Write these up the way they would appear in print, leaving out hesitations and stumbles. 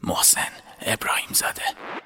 محسن ابراهیم زاده.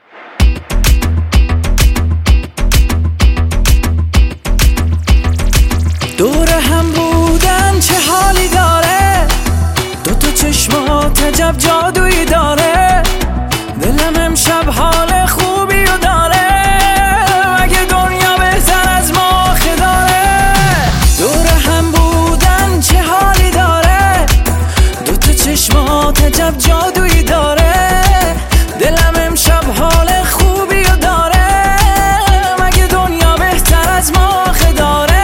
دور هم بودن چه حالی داره، دوتا چشمات عجب جادویی داره، دلم امشب حال خوبی رو داره، مگه دنیا بهتر از ما آخه داره. دور هم بودن چه حالی داره، دوتا چشمات عجب جادویی داره، دلم امشب حال خوبی رو داره، مگه دنیا بهتر از ما آخه داره.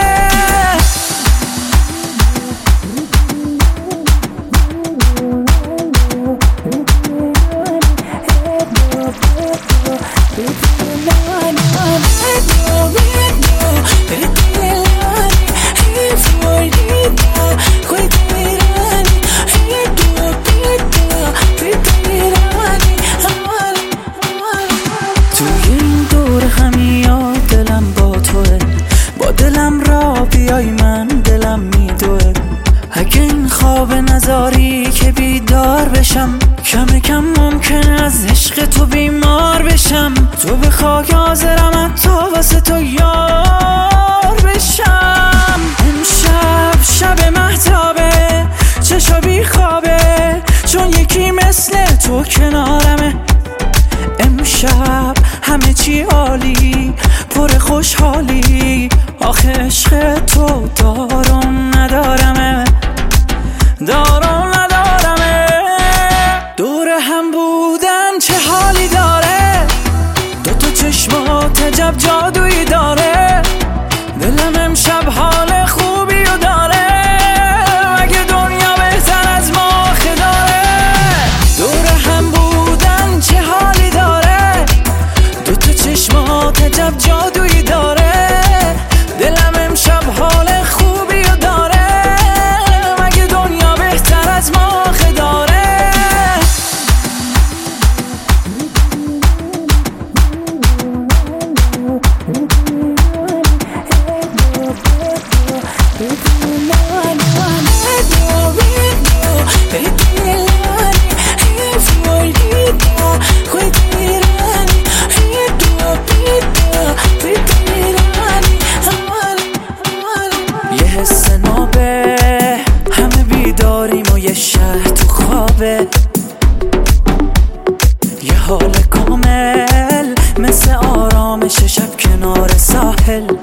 توی این دور همیاد دلم با توه، با دلم را بیای من دلم میدوه، اگه این خواب نزاری که بیدار بشم، کم کم ممکنه از عشق تو بیمار بشم، تو بخوای حاضرم حتی واسه تو یار بشم. امشب شب مهتابه، چشا بی خوابه، چون یکی مثل تو کنارمه. امشب همه چی عالی، پر خوشحالی، آخه عشق تو دارم ندارمه، دارم ندارمه. دور هم بودن چه حالی داره، دوتا چشمات عجب جادویی داره، دلم امشب حال خوبی رو داره، مگه دنیا بهتر از ما آخه داره. دور هم بودن چه حالی داره، دوتا چشمات عجب جادویی داره، دلم امشب حال خوبی رو داره، مگه دنیا بهتر از ما آخه داره. یه حس نابه، همه بیداریم و یه شهر تو خوابه، یه حال کامل مثل آرامش شب کنار ساحل.